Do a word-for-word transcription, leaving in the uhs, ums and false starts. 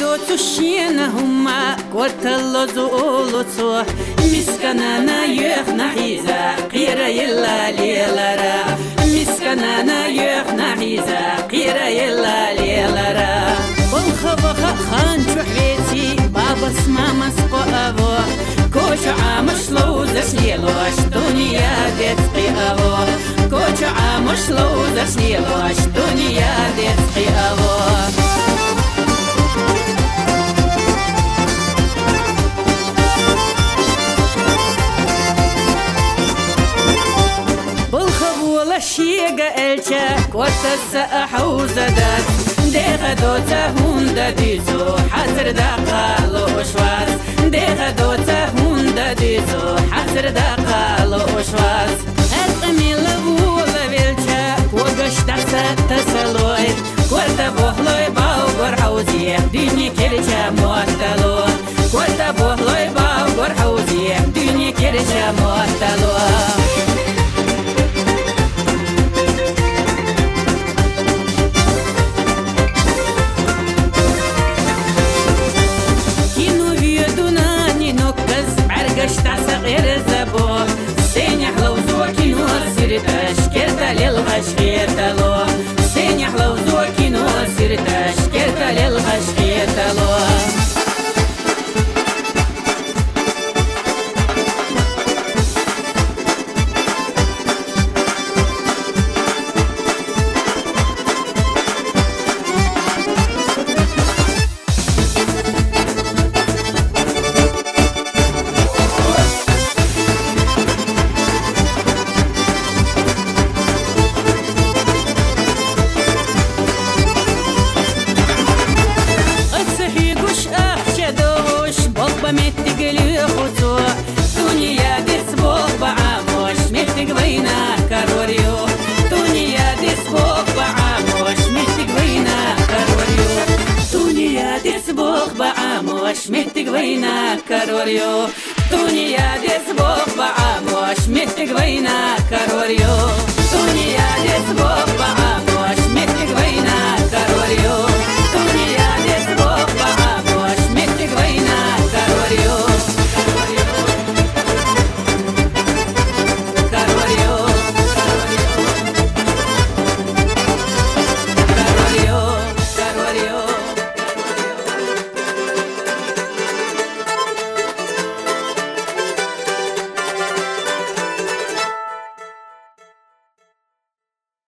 تشينهم قلت اللزولتو مسكنانا يخنا حيزا قيرا يلا ليلارا مسكنانا يخنا حيزا قيرا يلا ليلارا بالخبخ خان شحيتي بابا اسمع مسقو أبو كوش عامش لو زسليلوش دنيا دتقي أبو كوش عامش لو زسليلوش دنيا دتقي أبو شيغا الچا كوتس احوزدات دغه دوته هوند ديزو حذر دقالو شواز دغه دوته هوند ديزو حذر دقالو شواز اتميل بولا ويلچا وغشت تسلوي كوت بوهلوي باور حوزي دنيا كرچا موتلو كوت بوهلوي باور حوزي دنيا كرچا موتلو غير زبو سينح لو زوكي نور سيرتاش كرتا للغش غيرتالو سينح لو زوكي نور سيرتاش كرتا للغش غيرتالو متقلي خطوة دنيا دسبوق بعاموش متقوينا كاروريو دنيا دسبوق بعاموش متقوينا كاروريو دنيا دسبوق بعاموش متقوينا كاروريو دنيا دسبوق بعاموش متقوينا كاروريو دنيا دسبوق بعاموش